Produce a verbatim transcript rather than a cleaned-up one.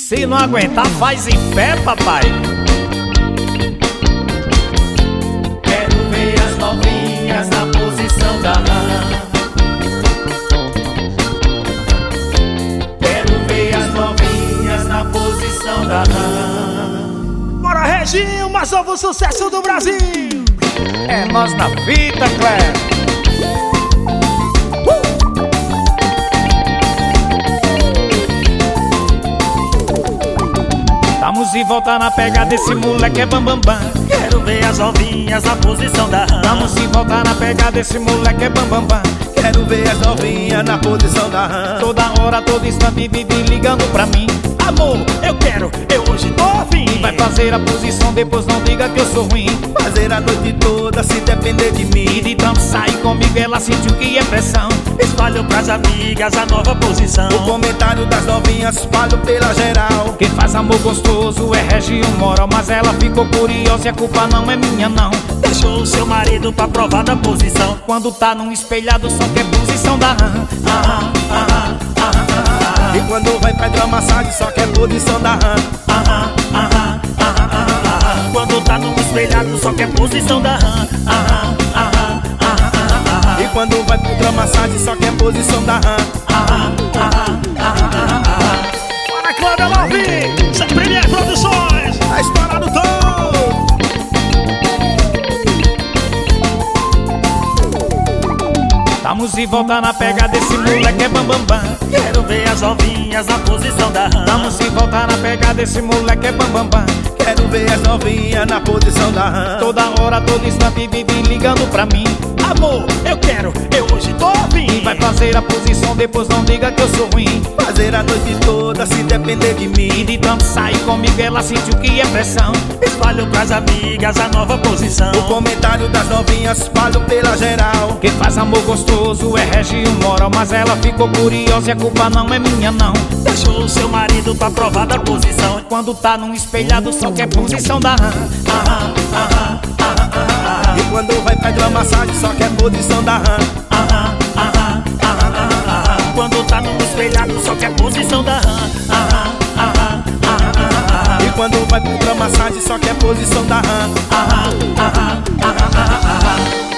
Se não aguentar, faz em pé, papai. Quero ver as novinhas na posição da rã. Quero ver as novinhas na posição da rã. Bora, Reginho, mais novo sucesso do Brasil. É nós na fita, Clé. Vamos de volta na pegada desse moleque é bam bam bam. Quero ver as novinhas na posição da rã. Vamos de volta na pegada desse moleque é bam bam bam. Quero ver as novinhas na posição da rã. Toda hora, todo instante, vive ligando pra mim. Amor, eu quero, eu hoje tô afim. Vai fazer a posição, depois não diga que eu sou ruim. Fazer a noite toda se depender de mim. E de tanto sair comigo ela sentiu que é pressão. Espalho pras amigas a nova posição. O comentário das novinhas espalho pela geral. Quem faz amor gostoso é Reginho Moral. Mas ela ficou curiosa e a culpa não é minha não. Deixou o seu marido pra provar da posição. Quando tá num espelhado só quer posição da rã. Aham, aham, aham. E quando vai pra hidromassagem só quer posição da rã. Aham, aham, aham, aham. Quando tá num espelhado só quer posição da rã. Aham, aham, aham. E quando vai pra hidromassagem só quer posição da rã. Aham, aham, aham. Bora, Cláudia Love, C P M Produções. Tá estourado todo. Vamos de volta na pegada desse moleque é bam bam bam. Quero ver as novinhas na posição da rã. Vamos de volta na pegada desse moleque é bam bam bam. Quero ver as novinhas na posição da rã. Toda hora, todo instante, vive ligando pra mim. Amor, eu quero, eu hoje tô afim. E vai fazer a posição, depois não diga que eu sou ruim. Fazer a noite toda se depender de E mim. de tanto sair comigo ela sentiu que é pressão. Espalho pras amigas a nova posição. O comentário das novinhas espalho pela geral. Quem faz amor gostoso é Reginho Moral. Mas ela ficou curiosa e a culpa não é minha não. Deixou o seu marido pra provar da posição. Quando tá num espelhado só quer posição da rã. Aham, aham, aham, aham. E quando vai pra hidromassagem só quer posição da rã. Aham, aham, aham, aham. Quando tá num espelhado só quer posição da rã. Aham, aham, aham. E quando vai pra hidromassagem só quer posição da rã. Aham, aham, aham, aham.